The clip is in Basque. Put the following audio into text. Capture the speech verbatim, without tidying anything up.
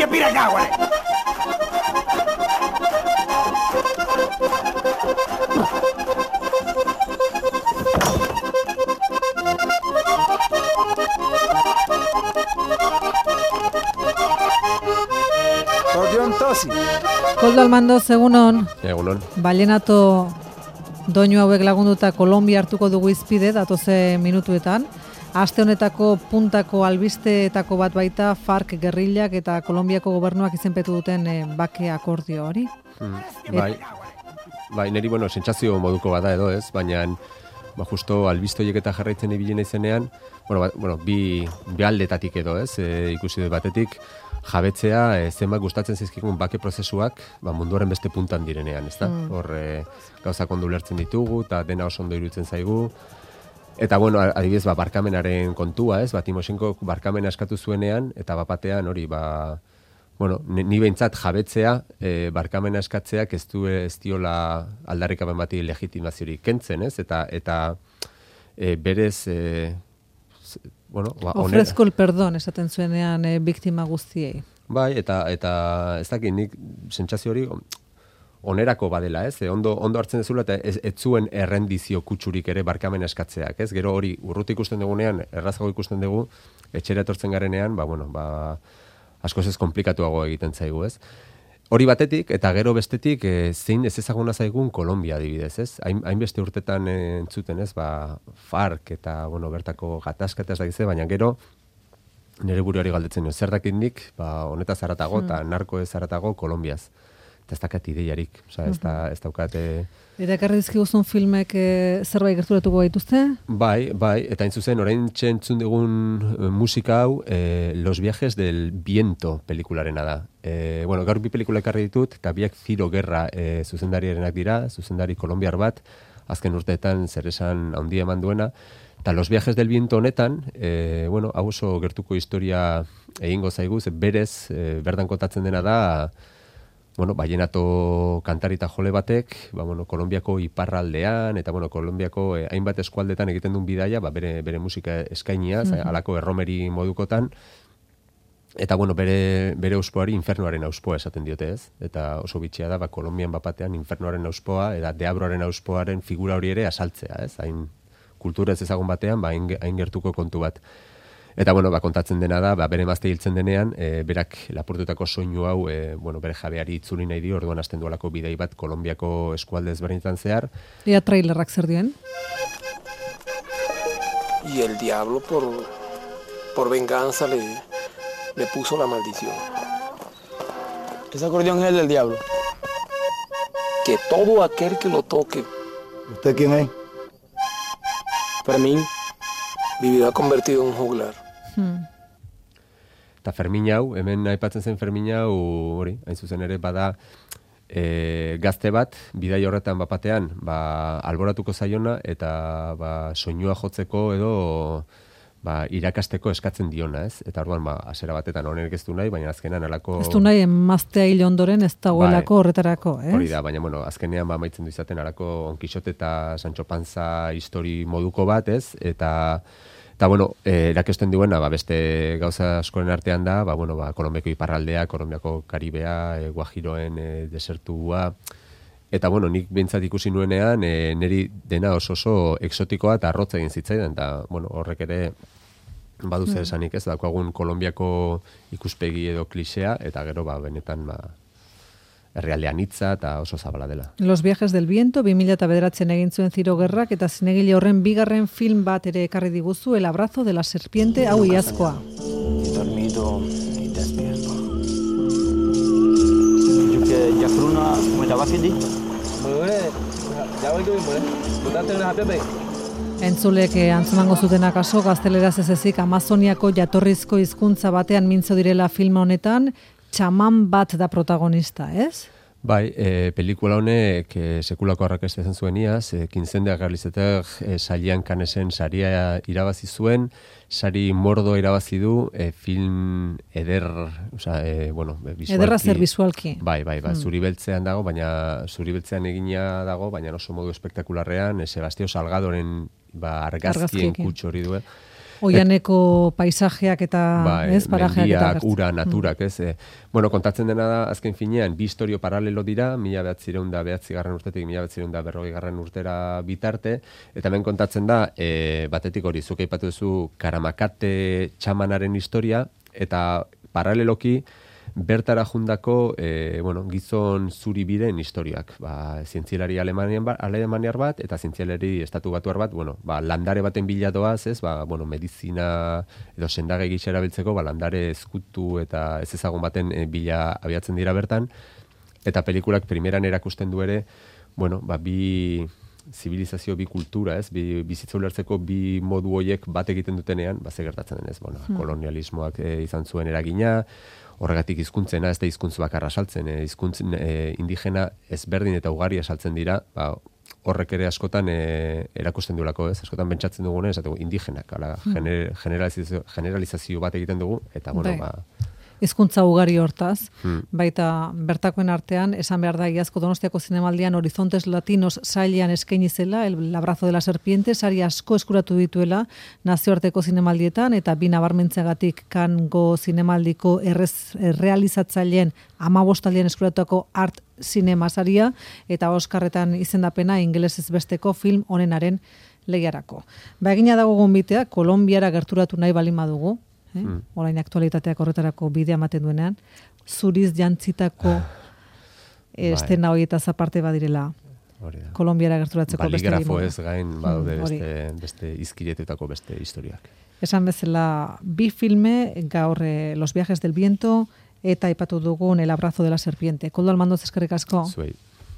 respira acá, güey. Gordion Tosi. Koldo Almandoz, egunon. Egunon. Ballenato doinu hauek lagunduta Kolombia hartuko dugu izpide, datoze minutuetan. Aste honetako puntako albisteetako bat baita FARC gerrillak eta Kolombiako gobernuak izenpetu duten eh, bake akordio hori. Hmm, bai, bai, niri, bueno, sentsazio moduko bada edo ez, baina ba, justo albistoiek eta jarraitzen ibili naizenean, bueno, ba, bueno, bi, bi aldetatik edo ez, e, ikusi dut batetik, jabetzea e, zenbat gustatzen zaizkigun bake prozesuak, ba, munduaren beste puntan direnean, ezta? Mm. Hor e, gauzak ondo ulertzen ditugu eta dena oso ondo iruditzen zaigu. Eta bueno, adibidez, ba, barkamenaren kontua, ez? Ba, Timoshenko barkamena eskatu zuenean eta bapatean hori, ba, bueno, ni behintzat jabetzea, e, barkamena eskatzeak ez du ez diola aldarrikapen bati legitimaziorik kentzen, ez? Eta eta e, berez e, bueno, ba, ofrezko el perdón esaten zuenean e, biktima guztiei. Bai, eta eta ez dakit nik sentsazio hori onerako badela, ez? E, ondo ondo hartzen dezula eta ez, ez zuen errendizio kutsurik ere barkamena eskatzeak, ez? Gero hori urruti ikusten dugunean, errazago ikusten dugu, etxera etortzen garenean, ba bueno, ba askoz ez komplikatuago egiten zaigu, ez? Hori batetik eta gero bestetik e, zein ez ezaguna zaigun Kolombia adibidez, ez? Hain hainbeste urtetan e, entzuten, ez? Ba FARC eta bueno, bertako gatazka eta ez dakize, baina gero nire buruari galdetzen nio, zer dakit nik, ba honetaz haratago eta hmm. narko ez haratago Kolombiaz. Eta ez dakat ideiarik, oza, ez, da, ez daukat... E... Eta ekarri dizkiguzun filmek e, zerbait gerturatuko gaituzte? Bai, bai, eta hain zuzen, orain txentzun dugun musika hau, e, Los viajes del viento pelikularena da. E, bueno, gaur bi pelikula ekarri ditut, eta biak Ziro Gerra e, zuzendariarenak dira, zuzendari kolombiar bat, azken urteetan zer esan handia eman duena, eta Los viajes del viento honetan, e, bueno, hau oso gertuko historia egingo zaigu, berez, e, berdan kontatzen dena da, bueno, ballenato kantari eta jole batek, ba, bueno, Kolombiako iparraldean, eta, bueno, Kolombiako eh, hainbat eskualdetan egiten duen bidaia, ba, bere, bere musika eskainiaz, mm-hmm. alako erromeri modukotan, eta, bueno, bere, bere auspoari infernuaren auspoa esaten diote ez, eta oso bitxia da, ba, Kolombian bapatean infernuaren auspoa, eta deabroaren auspoaren figura hori ere asaltzea, ez, hain kultura ez ezagun batean, ba, hain, hain gertuko kontu bat. Eta, bueno, ba, kontatzen dena da, ba, bere emazte hiltzen denean, e, berak lapurtutako soinu hau, e, bueno, bere jabeari itzuli nahi dio, orduan hasten duelako bidei bat Kolombiako eskualde ezberdinetan zehar. Ea trailerrak zer dien? Y el diablo por, por venganza le, le puso la maldición. ¿Ese acordeón es el del diablo? Que todo aquel que lo toque. ¿Usted quién es? Fermín. Vivido convertido en un juglar. Hmm. Eta Fermin hau, hemen aipatzen zen Fermin hau, hori, hain zuzen ere bada e, gazte bat, bidai horretan bapatean, ba, alboratuko zaiona, eta ba, soinua jotzeko edo ba, irakasteko eskatzen diona, ez? Eta orduan, ba, hasiera batetan honek ez du nahi, baina azkenean alako... Ez du nahi, emaztea hil ondoren ez dagoelako bai, horretarako, ez? Hori da, baina, bueno, azkenean ba, maitzen du izaten alako Don Quixote eta Sancho Panza histori moduko bat, ez? Eta... Eta, bueno, eh, erakesten duena, ba, beste gauza askoren artean da, ba, bueno, ba, Kolombiako iparraldea, Kolombiako Karibea, e, Guajiroen e, desertua. Eta, bueno, nik behintzat ikusi nuenean, e, niri dena oso oso exotikoa eta arrotza egin zitzaidan. Eta, bueno, horrek ere badu zer esanik ez, daukagun Kolombiako ikuspegi edo klisea, eta gero, ba, benetan, ba, herrialdean hitza eta oso zabala dela. Los viajes del viento, bi mila bederatzen egin zuen Ziro Gerrak, eta zinegile horren bigarren film bat ere ekarri diguzu, El abrazo de la serpiente, hau iazkoa. Y dormido y despierto. Yo que ya fruna, como estaba aquí. Entzulek antzemango zutenak aso, gazteleraz ez ezik Amazoniako jatorrizko hizkuntza batean mintzo direla filma honetan, txaman bat da protagonista, ez? Bai, e, pelikula honek e, sekulako arrakasta izan zuen iaz, e, Quincendia Garlizeter e, salian kanesen saria irabazi zuen, sari mordo irabazi du, e, film eder, oza, e, bueno, visualki. Ederra zer visualki. Bai, bai, bai, hmm. zuri beltzean dago, baina zuri beltzean egina dago, baina oso modu espektakularrean, e, Sebastio Salgadoren ba, argazkien kutsu hori duen. Oianeko paisajeak eta, bai, ez, parajeak eta mendiak, agertzen. ura, naturak, ez. E, bueno, kontatzen dena da, azken finean, bi historio paralelo dira, mila behatzireun da behatzi garren urtetik, mila behatzireun da berrogei garren urtera bitarte, eta hemen kontatzen da, e, batetik hori, zuk aipatu duzu, Karamakate txamanaren historia, eta paraleloki, bertara jundako, e, bueno, gizon zuri biren historiak. Ba, zientzialari alemanian ba, alemaniar bat, eta zientzialari estatu batuar bat, bueno, ba, landare baten bila doaz, ez, ba, bueno, medizina edo sendagai gisa erabiltzeko, ba, landare ezkutu eta ez ezagun baten e, bila abiatzen dira bertan, eta pelikulak primeran erakusten du ere, bueno, ba, bi zibilizazio, bi kultura, ez, bi, bizitza ulertzeko bi modu hoiek bat egiten dutenean, ba, ze gertatzen denez, bueno, hmm. kolonialismoak e, izan zuen eragina, horregatik hizkuntzena, ez da hizkuntz bakarra saltzen, e, hizkuntz e, indigena ezberdin eta ugari esaltzen dira, ba, horrek ere askotan e, erakusten duelako, ez? Askotan pentsatzen dugunen, esateko indigenak, ala, gener, generalizazio, generalizazio bat egiten dugu, eta bueno, ba... Hizkuntza ugari hortaz, hmm. baita bertakoen artean, esan behar da, iazko Donostiako zinemaldian Horizontes Latinos sailean eskaini zela, El abrazo de la serpiente, sari asko eskuratu dituela nazioarteko zinemaldietan, eta bi nabarmentzagatik Kango zinemaldiko errez, errealizatzaileen amabostaldian eskuratuako art zinema saria, eta Oskarretan izendapena ingelesez besteko film onenaren lehiarako. Ba, egina dago gonbitea, Kolonbiara gerturatu nahi balin badugu, Eh? Mm. Orain aktualitateak horretarako bidea ematen duenean, zuriz jantzitako estena horietaz aparte badirela Kolonbiara gerturatzeko beste baligrafo ez gain badaude mm, beste, beste izkiretutako beste historiak. Esan bezala, bi filme gaur eh, Los viajes del viento eta aipatu dugun El abrazo de la serpiente. Koldo Almandoz eskerrik asko. Zuei.